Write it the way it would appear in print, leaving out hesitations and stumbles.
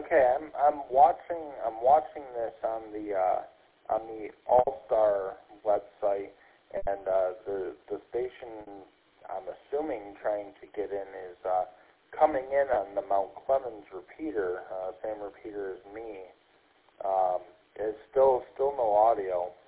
Okay, I'm watching this on the All-Star website, and the station I'm assuming trying to get in is coming in on the Mount Clemens repeater, same repeater as me. It's still no audio.